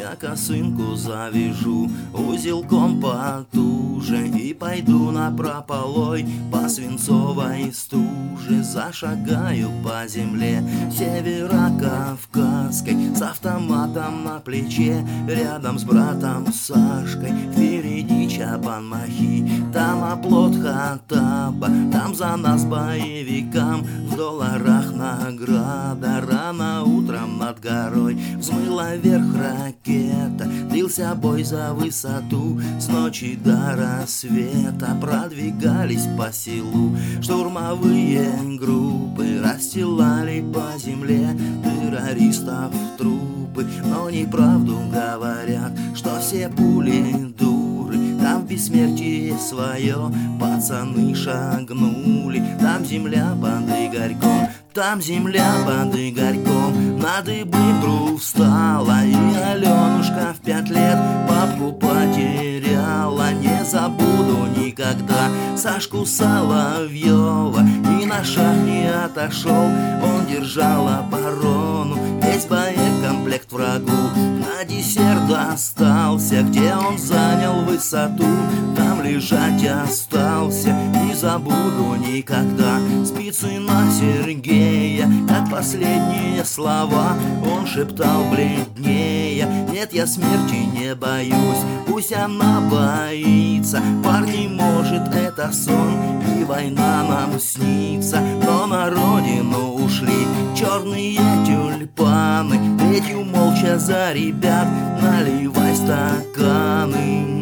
Я косынку завяжу узелком потуже и пойду напропалой по свинцовой стуже. Зашагаю по земле северокавказской с автоматом на плече, рядом с братом Сашкой. Впереди Чабан-Махи, там оплот Хаттаба, там за нас боевикам в долларах награда. Рано утром над горой взмыла вверх ракета, длился бой за высоту с ночи до рассвета. Продвигались по селу штурмовые группы, расстилали по земле террористов трупы. Но неправду говорят, что все пули дуры. Там в бессмертие свое пацаны шагнули. Там земля под Игорьком, там земля под Игорьком на дыбы вдруг встала. И Аленушка в 5 лет папку потеряла. Не забуду никогда Сашку Соловьева, и на шаг не отошел, он держал оборону. Весь боекомплект врагу на десерт остался. Где он занял высоту, там лежать остался. Не забуду никогда Спицына Сергея, как последние слова он шептал бледнее: нет, я смерти не боюсь, пусть она боится. Парни, может, это сон и война нам снится, но на родину ушли черные тюльпаны. Третью молча за ребят наливай стаканы.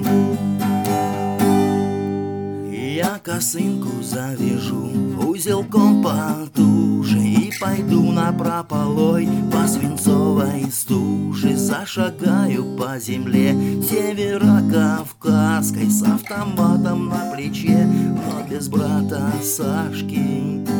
Я косынку завяжу узелком потуже и пойду напропалой по свинцовой стуже. Зашагаю по земле северокавказской с автоматом на плече, но без брата Сашки.